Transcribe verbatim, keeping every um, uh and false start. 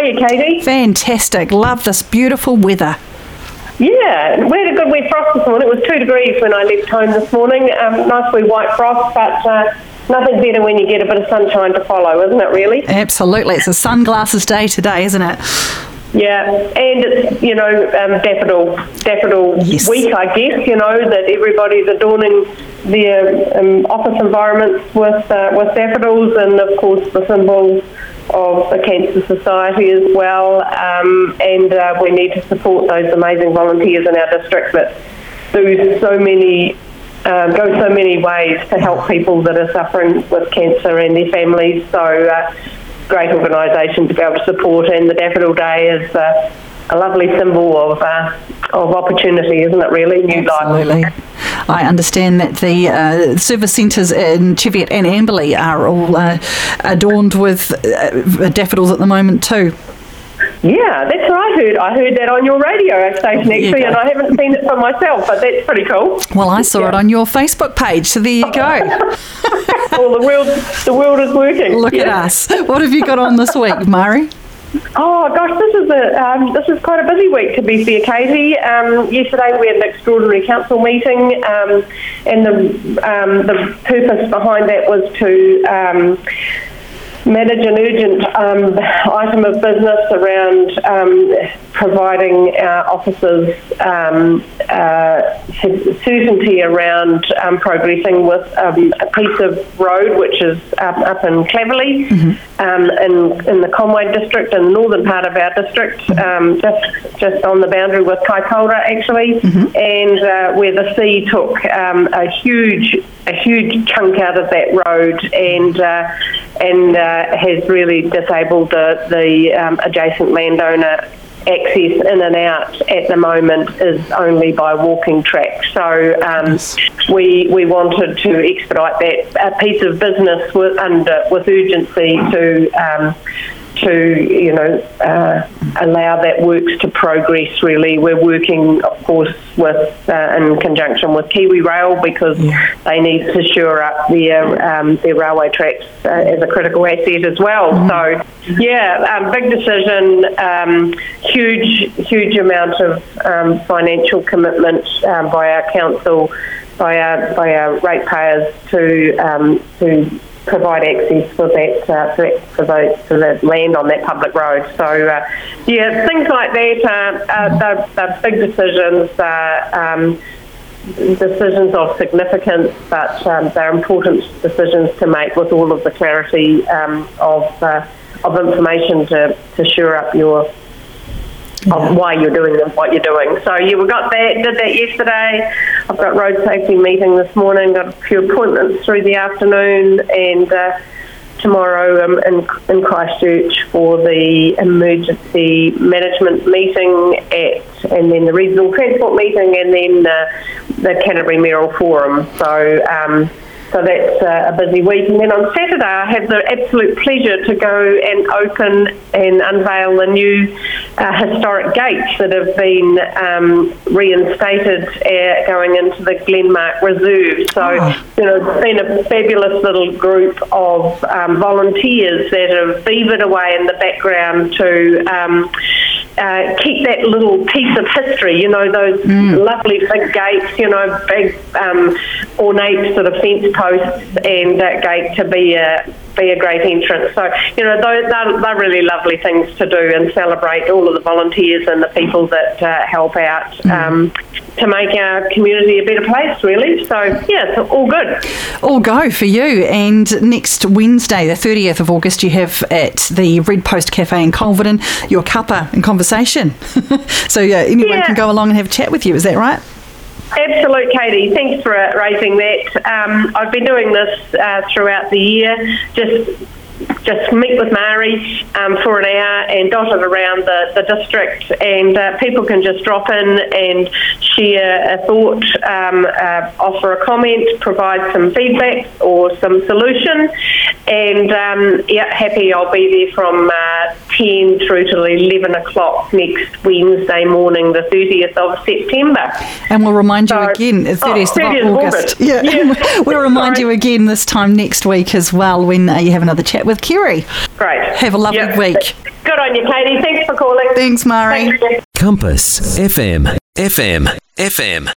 you, Katie? Fantastic. Love this beautiful weather. Yeah, we had a good wee frost this morning. It was two degrees when I left home this morning. Um, nice wee white frost, but uh, nothing better when you get a bit of sunshine to follow, isn't it, really? Absolutely. It's a sunglasses day today, isn't it? Yeah, and it's, you know, um, daffodil, daffodil Yes. week, I guess, you know, that everybody's adorning their um, office environments with, uh, with daffodils, and, of course, the symbol of the Cancer Society as well, um, and uh, we need to support those amazing volunteers in our district that do so many, um, go so many ways to help people that are suffering with cancer and their families. So, uh, great organisation to be able to support, and the Daffodil Day is uh, a lovely symbol of uh, of opportunity, isn't it, really? New Absolutely. life. I understand that the uh, service centres in Cheviot and Amberley are all uh, adorned with uh, daffodils at the moment too. Yeah, that's what I heard. I heard that on your radio station, actually, and I haven't seen it for myself, but that's pretty cool. Well, I saw Yeah. it on your Facebook page, so there you go. Well, the world, the world is working. Look yeah. at us. What have you got on this week, Mari? Oh gosh, this is a um, this is quite a busy week, to be fair, Katie. Um, yesterday we had an extraordinary council meeting, um, and the um, the purpose behind that was to um, manage an urgent um, item of business around um, providing our officers um, uh, certainty around um, progressing with um, a piece of road which is um, up in Cleverley, mm-hmm. um, in, in the Conway district, in the northern part of our district, um, just just on the boundary with Kaikoura actually, mm-hmm. and uh, where the sea took um, a huge a huge chunk out of that road and uh, and uh, has really disabled the, the um, adjacent landowner. Access in and out at the moment is only by walking track. So um, yes. we we wanted to expedite that a piece of business with under with urgency to um, to you know uh, allow that works to progress. Really, we're working, of course, with uh, in conjunction with Kiwi Rail because yeah. they need to shore up their um, their railway tracks uh, as a critical asset as well. Mm. So yeah, um, big decision, um, huge huge amount of um, financial commitment um, by our council, by our by our ratepayers to um, to. provide access for that, uh, for, that for, those, for the land on that public road. So, uh, yeah, things like that, uh, uh, they're, they're big decisions, uh, um, decisions of significance, but um, they're important decisions to make with all of the clarity um, of uh, of information to, to shore up your of why you're doing and what you're doing. So yeah, we got that, did that yesterday. I've got road safety meeting this morning, got a few appointments through the afternoon, and uh, tomorrow um, in, in Christchurch for the emergency management meeting at, and then the regional transport meeting, and then uh, the Canterbury Mayoral Forum. So um, So that's uh, a busy week. And then on Saturday, I have the absolute pleasure to go and open and unveil the new uh, historic gates that have been um, reinstated uh, going into the Glenmark Reserve. So, oh. you know, it's been a fabulous little group of um, volunteers that have beavered away in the background to um, uh, keep that little piece of history, you know, those mm. lovely big gates, you know, big um, ornate sort of fence posts, and that gate to be a be a great entrance. So, you know, those they're, they're really lovely things to do and celebrate all of the volunteers and the people that uh, help out um, to make our community a better place, really. So, yeah, it's all good. All go for you. And next Wednesday, the thirtieth of August, you have at the Red Post Cafe in Colverton your cuppa and conversation. So, yeah, anyone yeah. can go along and have a chat with you. Is that right? Absolute, Katie. Thanks for uh, raising that. Um, I've been doing this uh, throughout the year, just just meet with Mari um, for an hour and dot it around the, the district, and uh, people can just drop in and share a thought, um, uh, offer a comment, provide some feedback or some solution, and um, yeah, happy I'll be there from uh, ten through to eleven o'clock next Wednesday morning, the thirtieth of September. And we'll remind so, you again, the thirtieth, oh, of August. August. Yeah. yeah. We'll remind Sorry. you again this time next week as well when uh, you have another chat with Kerry. Great. Have a lovely Yep. week. Good on you, Katie. Thanks for calling. Thanks, Mari. Thank you. Compass F M. F M. F M.